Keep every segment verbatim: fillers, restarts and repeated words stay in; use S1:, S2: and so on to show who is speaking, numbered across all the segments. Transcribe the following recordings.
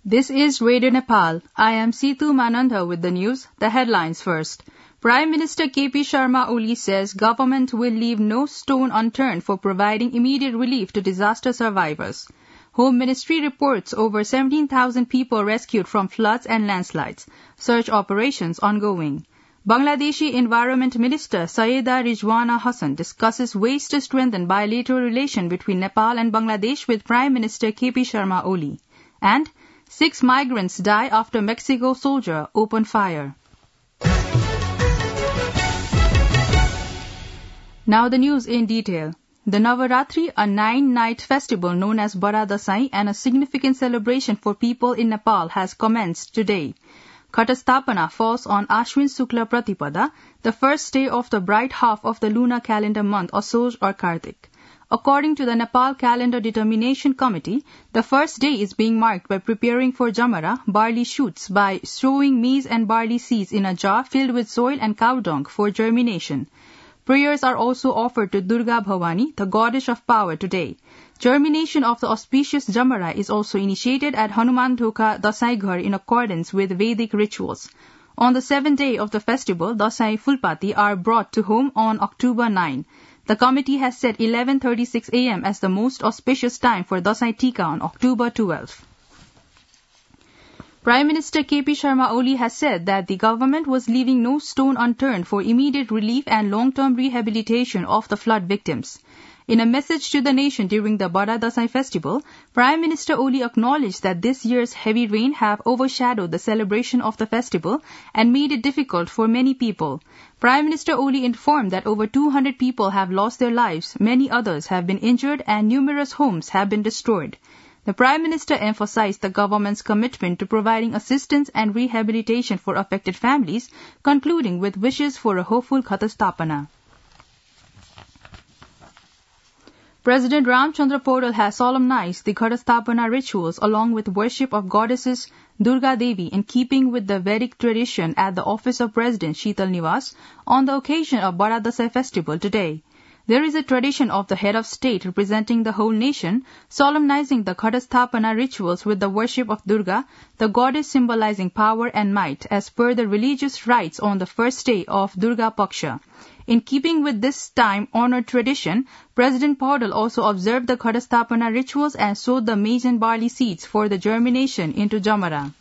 S1: This is Radio Nepal. I am Situ Manandha with the news. The headlines first. Prime Minister K P Sharma Oli says government will leave no stone unturned for providing immediate relief to disaster survivors. Home Ministry reports over seventeen thousand people rescued from floods and landslides. Search operations ongoing. Bangladeshi Environment Minister Sayeda Rizwana Hassan discusses ways to strengthen bilateral relation between Nepal and Bangladesh with Prime Minister K P Sharma Oli. And six migrants die after Mexico soldier opened fire. Now the news in detail. The Navaratri, a nine-night festival known as Bara Dasai and a significant celebration for people in Nepal, has commenced today. Ghatastapana falls on Ashwin Sukla Pratipada, the first day of the bright half of the lunar calendar month Asoj or Kartik. According to the Nepal Calendar Determination Committee, the first day is being marked by preparing for Jamara, barley shoots, by sowing maize and barley seeds in a jar filled with soil and cow dung for germination. Prayers are also offered to Durga Bhavani, the goddess of power, today. Germination of the auspicious Jamara is also initiated at Hanuman Dhoka Dasai Ghar in accordance with Vedic rituals. On the seventh day of the festival, Dasai Fulpati are brought to home on October ninth. The committee has set eleven thirty-six a m as the most auspicious time for Dasai Tika on October twelfth. Prime Minister K P Sharma Oli has said that the government was leaving no stone unturned for immediate relief and long-term rehabilitation of the flood victims. In a message to the nation during the Bara Dasai festival, Prime Minister Oli acknowledged that this year's heavy rain have overshadowed the celebration of the festival and made it difficult for many people. Prime Minister Oli informed that over two hundred people have lost their lives, many others have been injured, and numerous homes have been destroyed. The Prime Minister emphasized the government's commitment to providing assistance and rehabilitation for affected families, concluding with wishes for a hopeful Ghatastapana. President Ramchandra Paudel has solemnized the Ghatastapana rituals along with worship of goddesses Durga Devi in keeping with the Vedic tradition at the office of President Sheetal Niwas on the occasion of Bara Dasai festival today. There is a tradition of the head of state representing the whole nation solemnizing the Ghatastapana rituals with the worship of Durga, the goddess symbolizing power and might, as per the religious rites on the first day of Durga Paksha. In keeping with this time-honored tradition, President Paudel also observed the Ghatastapana rituals and sowed the maize and barley seeds for the germination into Jamara.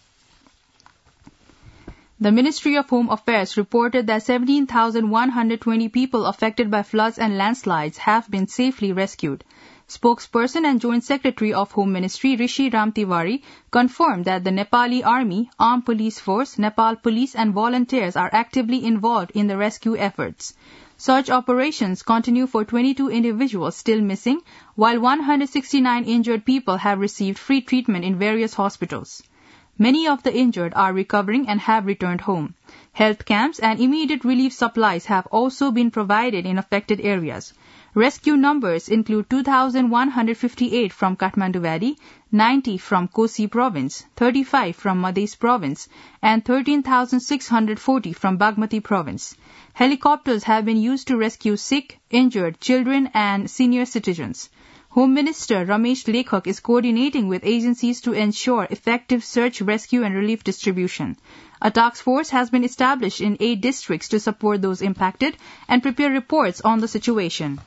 S1: The Ministry of Home Affairs reported that seventeen thousand one hundred twenty people affected by floods and landslides have been safely rescued. Spokesperson and Joint Secretary of Home Ministry Rishi Ram Tiwari confirmed that the Nepali Army, Armed Police Force, Nepal Police and volunteers are actively involved in the rescue efforts. Search operations continue for twenty-two individuals still missing, while one hundred sixty-nine injured people have received free treatment in various hospitals. Many of the injured are recovering and have returned home. Health camps and immediate relief supplies have also been provided in affected areas. Rescue numbers include two thousand one hundred fifty-eight from Kathmandu Valley, ninety from Kosi Province, thirty-five from Madhya Province, and thirteen thousand six hundred forty from Bagmati Province. Helicopters have been used to rescue sick, injured children and senior citizens. Home Minister Ramesh Lekhak is coordinating with agencies to ensure effective search, rescue and relief distribution. A task force has been established in eight districts to support those impacted and prepare reports on the situation.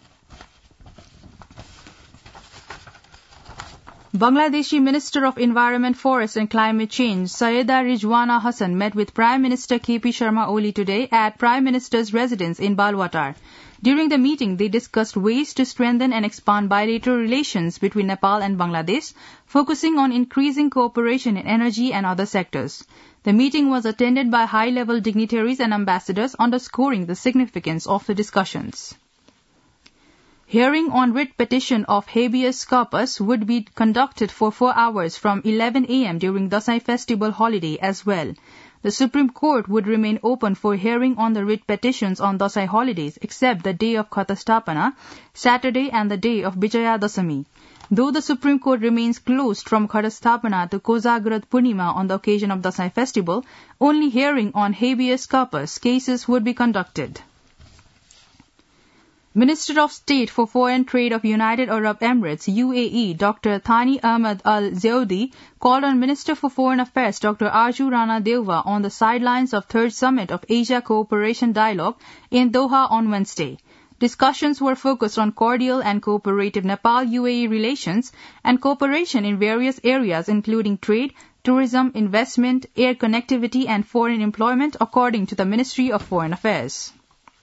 S1: Bangladeshi Minister of Environment, Forest and Climate Change Sayeda Rizwana Hassan met with Prime Minister K P Sharma Oli today at Prime Minister's residence in Balwatar. During the meeting, they discussed ways to strengthen and expand bilateral relations between Nepal and Bangladesh, focusing on increasing cooperation in energy and other sectors. The meeting was attended by high-level dignitaries and ambassadors, underscoring the significance of the discussions. Hearing on writ petition of habeas corpus would be conducted for four hours from eleven a m during Dasai festival holiday as well. The Supreme Court would remain open for hearing on the writ petitions on Dasai holidays except the day of Ghatastapana, Saturday and the day of Vijaya Dasami. Though the Supreme Court remains closed from Ghatastapana to Kozagrat Purnima on the occasion of Dasai festival, only hearing on habeas corpus cases would be conducted. Minister of State for Foreign Trade of United Arab Emirates, U A E, Doctor Thani Ahmad Al-Zaudi, called on Minister for Foreign Affairs, Doctor Arju Rana Dewva, on the sidelines of Third Summit of Asia Cooperation Dialogue in Doha on Wednesday. Discussions were focused on cordial and cooperative Nepal-U A E relations and cooperation in various areas including trade, tourism, investment, air connectivity and foreign employment, according to the Ministry of Foreign Affairs.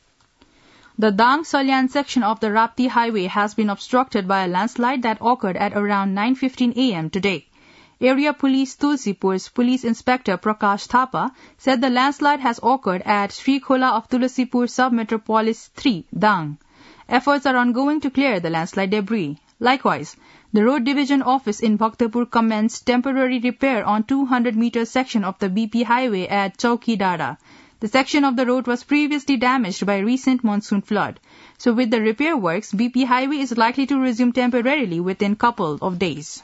S1: The Dang Salyan section of the Rapti Highway has been obstructed by a landslide that occurred at around nine fifteen a m today. Area Police Tulsipur's Police Inspector Prakash Thapa said the landslide has occurred at Srikhola of Tulasipur Sub-Metropolis three, Dang. Efforts are ongoing to clear the landslide debris. Likewise, the Road Division Office in Bhaktapur commenced temporary repair on two hundred meter section of the B P Highway at Chowki Dada. The section of the road was previously damaged by recent monsoon flood. So with the repair works, B P Highway is likely to resume temporarily within couple of days.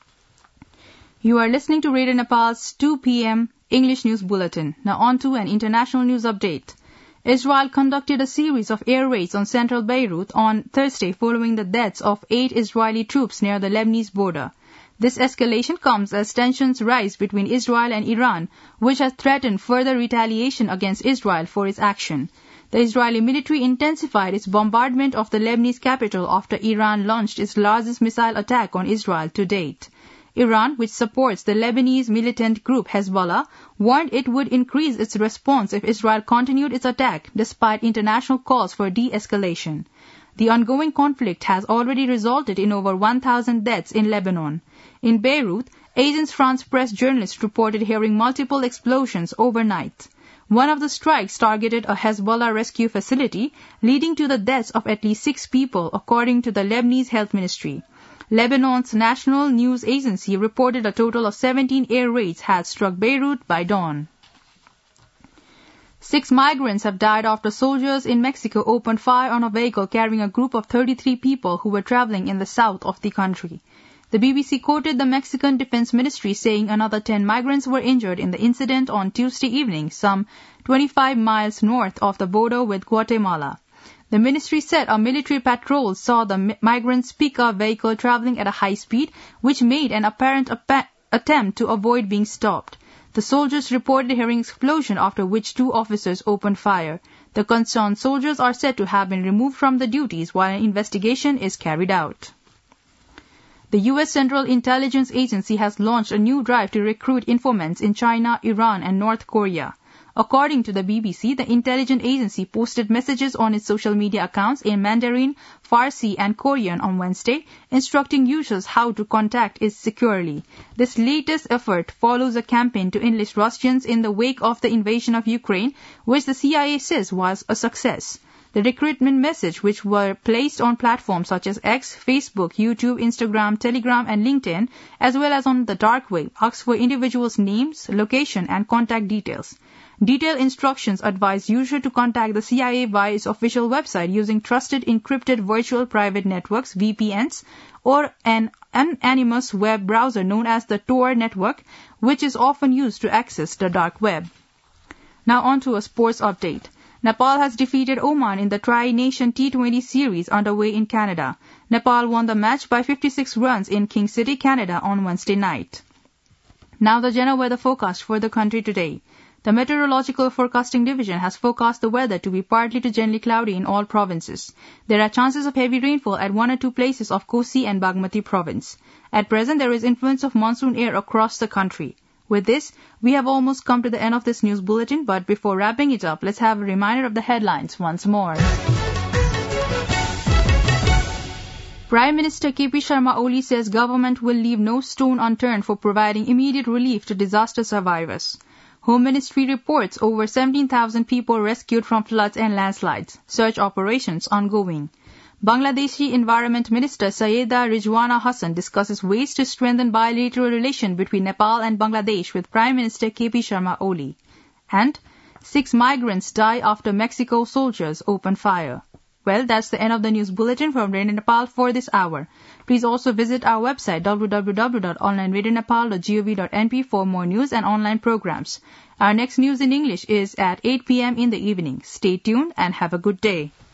S1: You are listening to Radio Nepal's two p m English News Bulletin. Now on to an international news update. Israel conducted a series of air raids on central Beirut on Thursday following the deaths of eight Israeli troops near the Lebanese border. This escalation comes as tensions rise between Israel and Iran, which has threatened further retaliation against Israel for its action. The Israeli military intensified its bombardment of the Lebanese capital after Iran launched its largest missile attack on Israel to date. Iran, which supports the Lebanese militant group Hezbollah, warned it would increase its response if Israel continued its attack, despite international calls for de-escalation. The ongoing conflict has already resulted in over one thousand deaths in Lebanon. In Beirut, Agence France-Presse journalists reported hearing multiple explosions overnight. One of the strikes targeted a Hezbollah rescue facility, leading to the deaths of at least six people, according to the Lebanese Health Ministry. Lebanon's national news agency reported a total of seventeen air raids had struck Beirut by dawn. Six migrants have died after soldiers in Mexico opened fire on a vehicle carrying a group of thirty-three people who were traveling in the south of the country. The B B C quoted the Mexican Defense Ministry saying another ten migrants were injured in the incident on Tuesday evening, some twenty-five miles north of the border with Guatemala. The ministry said a military patrol saw the migrants' pickup vehicle traveling at a high speed, which made an apparent ap- attempt to avoid being stopped. The soldiers reported hearing explosion, after which two officers opened fire. The concerned soldiers are said to have been removed from the duties while an investigation is carried out. The U S Central Intelligence Agency has launched a new drive to recruit informants in China, Iran, and North Korea. According to the B B C, the intelligence agency posted messages on its social media accounts in Mandarin, Farsi, and Korean on Wednesday, instructing users how to contact it securely. This latest effort follows a campaign to enlist Russians in the wake of the invasion of Ukraine, which the C I A says was a success. The recruitment message, which were placed on platforms such as X, Facebook, YouTube, Instagram, Telegram, and LinkedIn, as well as on the dark web, asks for individuals' names, location, and contact details. Detailed instructions advise users to contact the C I A via its official website using trusted encrypted virtual private networks, V P Ns, or an anonymous web browser known as the Tor network, which is often used to access the dark web. Now on to a sports update. Nepal has defeated Oman in the Tri-Nation T twenty series underway in Canada. Nepal won the match by fifty-six runs in King City, Canada on Wednesday night. Now the general weather forecast for the country today. The Meteorological Forecasting Division has forecast the weather to be partly to generally cloudy in all provinces. There are chances of heavy rainfall at one or two places of Kosi and Bagmati province. At present, there is influence of monsoon air across the country. With this, we have almost come to the end of this news bulletin, but before wrapping it up, let's have a reminder of the headlines once more. Prime Minister K P Sharma Oli says government will leave no stone unturned for providing immediate relief to disaster survivors. Home Ministry reports over seventeen thousand people rescued from floods and landslides. Search operations ongoing. Bangladeshi Environment Minister Sayeda Rizwana Hassan discusses ways to strengthen bilateral relations between Nepal and Bangladesh with Prime Minister K P Sharma Oli. And six migrants die after Mexico soldiers open fire. Well, that's the end of the news bulletin from Radio Nepal for this hour. Please also visit our website w w w dot online radio nepal dot gov dot n p for more news and online programs. Our next news in English is at eight p m in the evening. Stay tuned and have a good day.